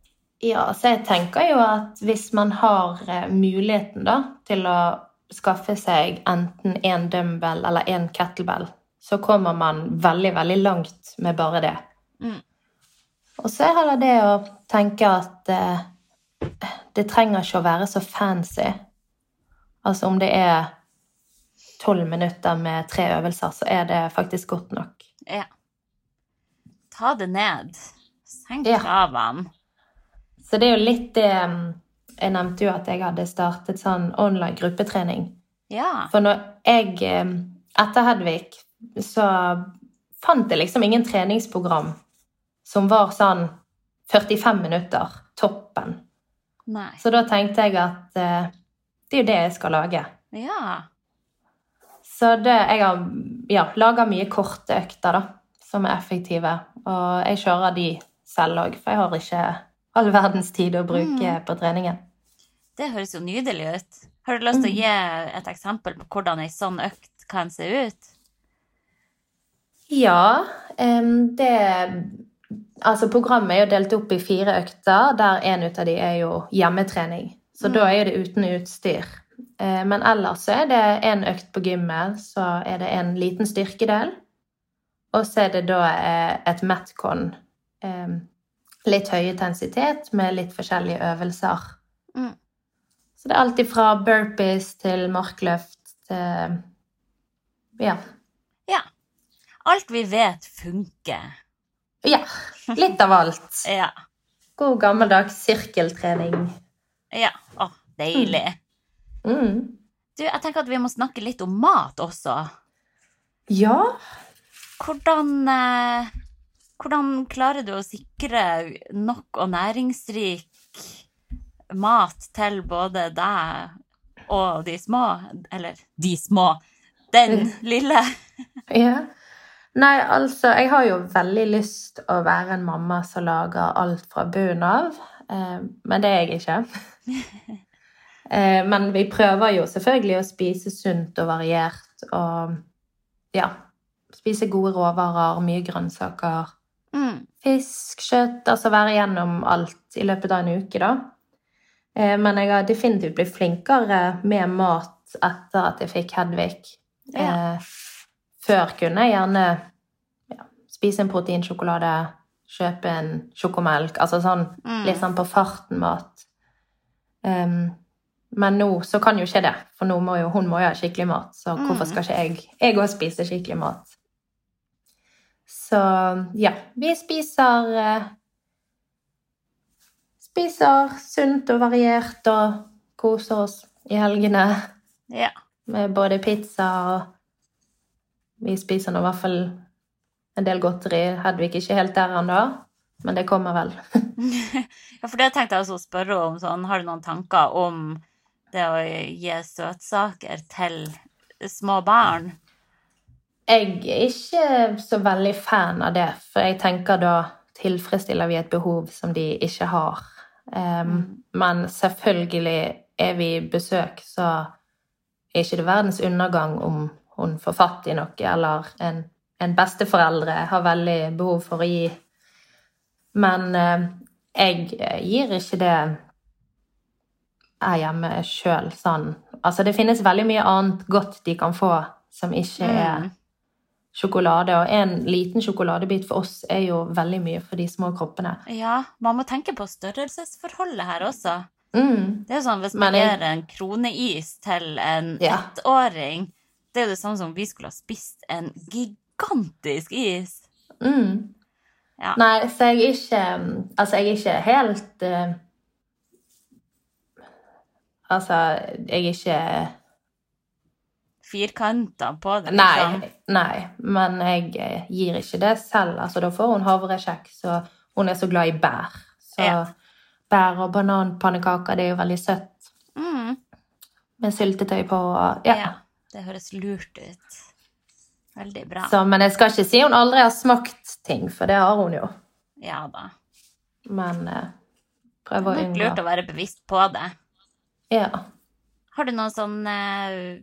Ja, så jeg tenker jo at hvis man har eh, muligheten da, til å skaffe seg enten en dumbbell eller en kettlebell, så kommer man veldig, veldig langt med bare det.
Mm.
Og så er det det å tenke at eh, det trenger ikke å være så fancy. Altså om det er tolv minutter med tre øvelser, så er det faktisk godt nok.
Ja. Ta det ned. Senk
Ja.
kravene.
Så det er jo litt det, jeg nevnte jo at jeg hadde startet sånn online gruppetrening.
Ja.
For når jeg, eh, etter Hedvig, så fant jeg liksom ingen treningsprogram som var sånn førtifem minutter, toppen.
Nei.
Så da tenkte jeg at eh, det er jo det jeg skal lage.
Ja.
Så det, jeg har ja, laget mye korte økter da, som er effektive. Og jeg kjører de selv også, for jeg har ikke all verdens tid å bruke
Mm.
på treningen.
Det høres jo nydelig ut. Har du lyst til å gi et eksempel på hvordan en sånn økt kan se ut?
Ja, em, det... Altså, programmet er jo delt opp i fire økter, der en ut av de er jo hjemmetrening. Så
Mm.
da er det uten utstyr. Eh, Men ellers så er det en økt på gymmet, så er det en liten styrkedel. Og så er det da eh, et Metcon. Eh, litt høy intensitet med litt forskjellige øvelser.
Mm.
Så det er alltid fra burpees til markløft til... Ja.
Ja. Alt vi vet funker.
Ja, litt av alt.
Ja.
God gammeldags sirkeltrening.
Ja. Å, deilig.
Mm.
Du, jeg tenker at vi må snakke litt om mat også.
Ja,
Hvordan, eh, hvordan klarer du å sikre nok og næringsrik mat til både deg og de små, eller de små, den lille?
ja. Nei, altså, jeg har jo veldig lyst å være en mamma som lager alt fra bunnen av, eh, men det er jeg ikke. eh, men vi prøver jo selvfølgelig å spise sunt og variert, og ja, spise gode råvarer, mye grønnsaker,
Mm.
fisk, kjøtt, altså være gjennom alt i løpet av en uke da. Eh, men jeg har definitivt blitt flinkere med mat etter at jeg fikk Hedvig.
Ja.
Eh, før kunne jeg gjerne ja, spise en proteinsjokolade, kjøpe en sjokomelk, altså sånn
Mm.
litt sånn på farten mat. Um, men nå så kan jo ikke det, for nå må jo, hun må jo ha skikkelig mat, så hvorfor skal ikke jeg, jeg også spise skikkelig mat? Så ja, vi spiser eh, spiser sunt og variert og koser oss i helgene
Ja.
med både pizza og vi spiser nå i hvert fall en del godteri. Hedvig ikke helt der ennå, men det kommer vel.
Ja, for det tenkte jeg også å spørre om, sånn, har du noen tanker om det å gi søtsaker til små barn?
Jeg er ikke så veldig fan av det, for jeg tenker da tilfredsstiller vi et behov som de ikke har. Um, men selvfølgelig er vi besøk, så er ikke det verdens undergang om hun får fatt i noe, eller en, en besteforeldre har veldig behov for å gi. Men uh, jeg gir ikke det jeg hjemme selv sånn. Altså det finnes veldig mye annet godt de kan få som ikke er sjokolade, og en liten sjokoladebit for oss er jo veldig mye for de små kroppene.
Ja, man må tenke på størrelsesforholdet her også.
Mm.
Det er jo sånn, hvis man
Men jeg-
gir en kroneis til en
Ja.
ettåring, det er jo det samme som vi skulle ha spist en gigantisk is.
Mm.
Ja.
Nei, så jeg er ikke, altså jeg er ikke helt, eh, altså jeg er ikke,
Firkanter på det,
nei,
liksom.
nei, men jeg eh, gir ikke det selv. Altså da får hun havrekjeks, og hun er så glad i bær. Så
Ja.
bær og bananpannekaker, det er jo veldig søtt.
Mm.
Med syltetøy på, og, ja.
Ja, det høres lurt ut. Veldig bra.
Så, men jeg skal ikke si hun aldri har smakt ting, for det har hun jo.
Ja da.
Men eh,
Det
prøv å
er nok lurt
unngå.
å være bevisst på det.
Ja.
Har du noen sånne eh,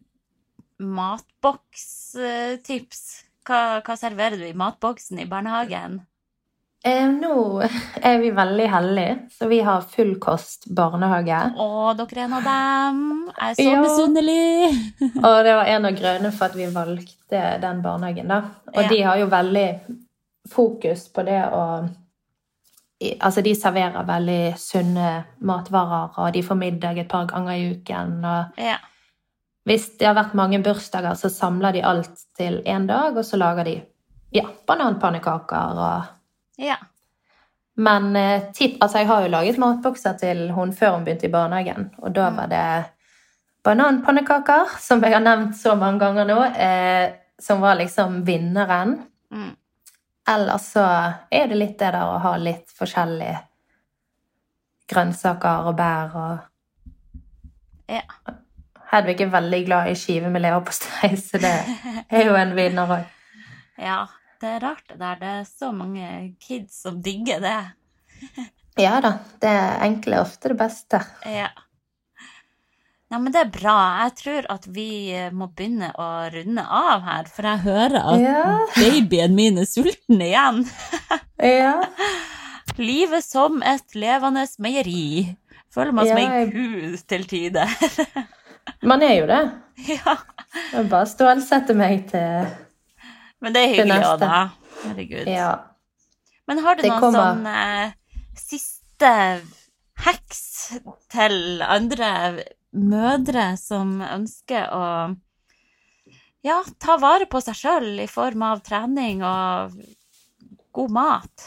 matbokstips? Hva, hva serverer du i matboksen i barnehagen?
Eh, nå er vi veldig heldige, så vi har full kost barnehage.
Å, dere er en av dem. Jeg er så
Ja.
misunnelig.
Og det var en av grunnene for at vi valgte den barnehagen da. Og
Ja.
de har jo veldig fokus på det å... Altså, de serverer veldig sunne matvarer, og de får middag et par ganger i uken. Og
Ja.
hvis det har vært mange bursdager, så samler de alt til en dag, og så lager de, ja, bananpannekaker og...
Ja.
Men eh, tipp, altså jeg har jo laget matbokser til hun før hun begynte i barnehagen, og da var det bananpannekaker, som jeg har nevnt så mange ganger nå, eh, som var liksom vinneren.
Mm.
Ellers så er det litt det der å ha litt forskjellige grønnsaker og bær og...
Ja.
Hedvig er veldig glad i skive med leverpostei, så det er jo en vinner også.
Ja, det er rart det der. Det er så mange kids som digger det.
Ja da, det enkle er ofte det beste.
Ja. Nei, men det er bra. Jeg tror at vi må begynne å runde av her, for jeg hører at
Ja.
babyen min er sulten igjen.
Ja.
Livet som et levende meieri. Føler meg som
Ja,
en
jeg-
ku til tide.
Man er jo det.
Ja.
Jeg bare stålsetter meg til...
Men det er
Til
hyggelig også,
neste.
da. Herregud.
Ja.
Men har du
Det
noen
kommer.
sånn eh, siste heks til andre mødre som ønsker å ja, ta vare på seg selv i form av trening og god mat?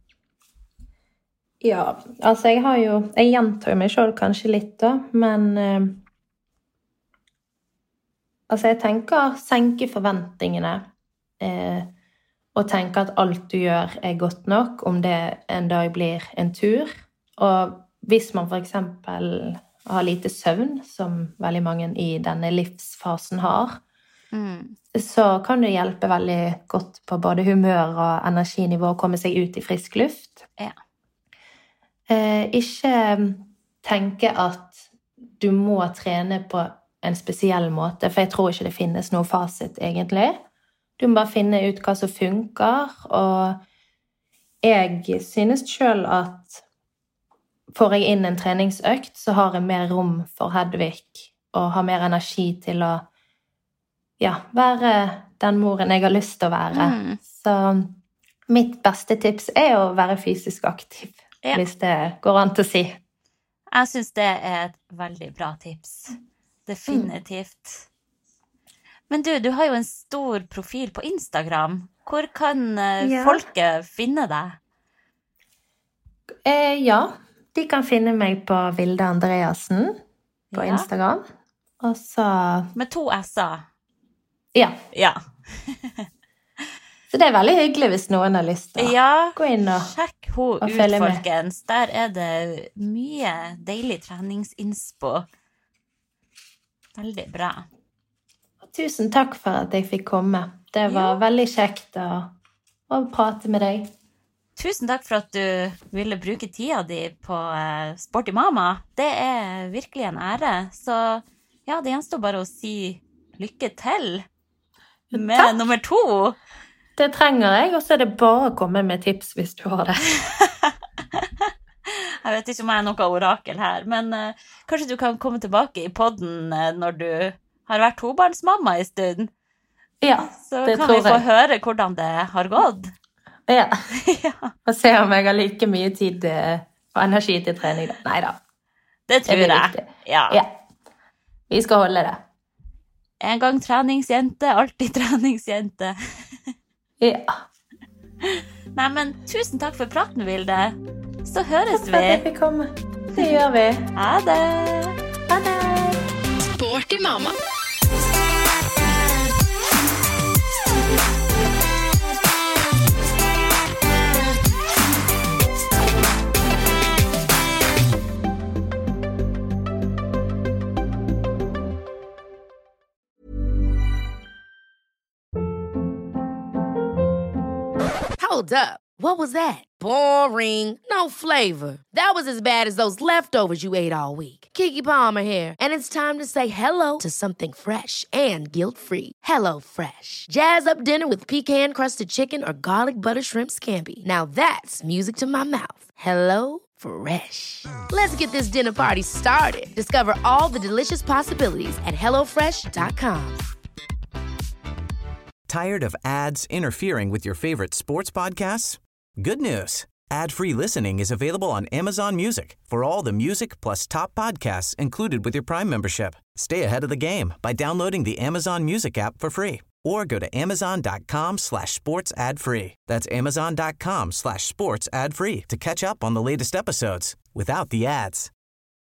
Ja, altså jeg har jo... Jeg gjentar meg selv kanskje litt da, men... Eh, altså jeg tenker senke forventningene, eh, og tenke at alt du gjør er godt nok, om det en dag blir en tur. Og hvis man for eksempel har lite søvn, som veldig mange i denne livsfasen har,
Mm.
så kan det hjelpe veldig godt på både humør og energinivå å komme seg ut i frisk luft.
Ja.
Eh, ikke tenke at du må trene på en spesiell måte, for jeg tror ikke det finnes noe fasit egentlig. Du må bare finne ut hva som funker, og jeg synes selv at får jeg inn en treningsøkt, så har jeg mer rom for Hedvig, og har mer energi til å ja, være den moren jeg har lyst til å være.
Mm.
Så mitt beste tips er å være fysisk aktiv,
Ja.
hvis det går an til å si.
Jeg synes det er et veldig bra tips. Definitivt. Men du, du har jo en stor profil på Instagram. Hvor kan eh,
Ja.
folket finne deg?
Eh, ja, de kan finne meg på Vilde Andreassen på
Ja.
Instagram. Og så,
Med to s-er.
ja.
Ja.
Så det er veldig hyggelig hvis noen har lyst til å
Ja,
gå inn og...
sjekk hun
og
ut,
følge med.
folkens. Der er det mye deilig treningsinnspo. Veldig bra.
Tusen takk for at jeg fikk komme. Det var veldig kjekt å, å prate med deg.
Tusen takk for at du ville bruke tida di på eh, Sporty Mama. Det er virkelig en ære. Så ja, det gjenstår bare å si lykke til med
Takk.
nummer to.
Det trenger jeg, og så er det bare å komme med tips hvis du har det.
Jeg vet ikke om jeg er noe orakel her, men eh, kanskje du kan komme tilbake i podden eh, når du har vært tobarnsmamma i stund.
Ja,
Så
det
kan vi
tror
få
jeg.
høre hvordan det har gått.
Ja.
Ja,
Og se om jeg har like mye tid eh, og energi til trening. da. Neida,
det tror
blir
jeg.
viktig.
Ja.
Ja. Vi skal holde det.
En gang treningsjente, alltid treningsjente.
Ja.
Nei, men tusen takk for praten, Vilde. Så høres
Takk for at jeg
vi.
fikk komme. Det gjør vi.
Ha det.
Ha det.
Sporty Mama. Hold up. What was that? Boring. No flavor. That was as bad as those leftovers you ate all week. Keke Palmer here, and it's time to say hello to something fresh and guilt-free. Hello Fresh. Jazz up dinner with pecan-crusted chicken or garlic butter shrimp scampi. Now that's music to my mouth. Hello Fresh. Let's get this dinner party started. Discover all the delicious possibilities at hello fresh dot com.
Tired of ads interfering with your favorite sports podcasts? Good news. Ad-free listening is available on Amazon Music for all the music plus top podcasts included with your Prime membership. Stay ahead of the game by downloading the Amazon Music app for free or go to amazon.com slash sports ad free. That's amazon.com slash sports ad free to catch up on the latest episodes without the ads.